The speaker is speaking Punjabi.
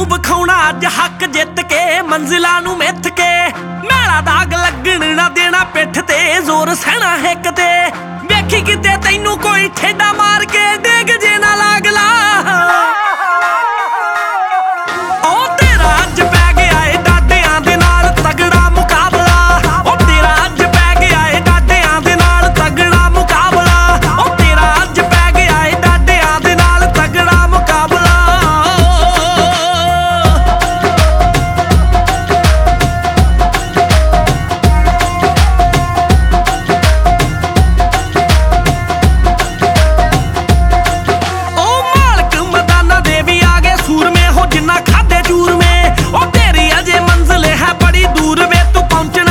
ਤੂੰ ਵਿਖਾਉਣਾ ਅੱਜ ਹੱਕ ਜਿੱਤ ਕੇ ਮੰਜ਼ਿਲਾਂ ਨੂੰ ਮਿੱਥ ਕੇ ਮੈਲਾ ਦਾਗ ਲੱਗਣ ਨਾ ਦੇਣਾ ਪਿੱਠ ਤੇ ਜ਼ੋਰ ਸਹਿਣਾ ਹਿੱਕ ਤੇ ਵੇਖੀ ਕਿਤੇ ਤੈਨੂੰ ਕੋਈ ਠੇਡਾ ਮਾਰ ਕੇ ਡਿੱਗ ਜੇ ਨਾ ਲਾਗਲਾ ਉਹ ਤੇਰਾ ਅੱਜ ਪੈ ਗਿਆ ਏ ਡਾਡਿਆਂ ਦੇ ਨਾਲ ਤਗੜਾ ਮੁਕਾਬਲਾ ਉਹ ਤੇਰਾ ਅੱਜ ਪੈ ਗਿਆ ਏ ਡਾਡਿਆਂ ਦੇ ਨਾਲ ਤਗੜਾ ਮੁਕਾਬਲਾ ਉਹ ਤੇਰਾ ਅੱਜ ਪੈ ਗਿਆ ਏ ਡਾਡਿਆਂ ਦੇ ਨਾਲ ਤਗੜਾ ਮੁਕਾਬਲਾ ਜਿੰਨਾ ਖਾਦੇ ਚੂਰਮੇ ਉਹ ਤੇਰੀ ਅਜੇ ਮੰਜ਼ਿਲ ਹੈ ਬੜੀ ਦੂਰ ਵੇ ਤੂੰ ਪਹੁੰਚ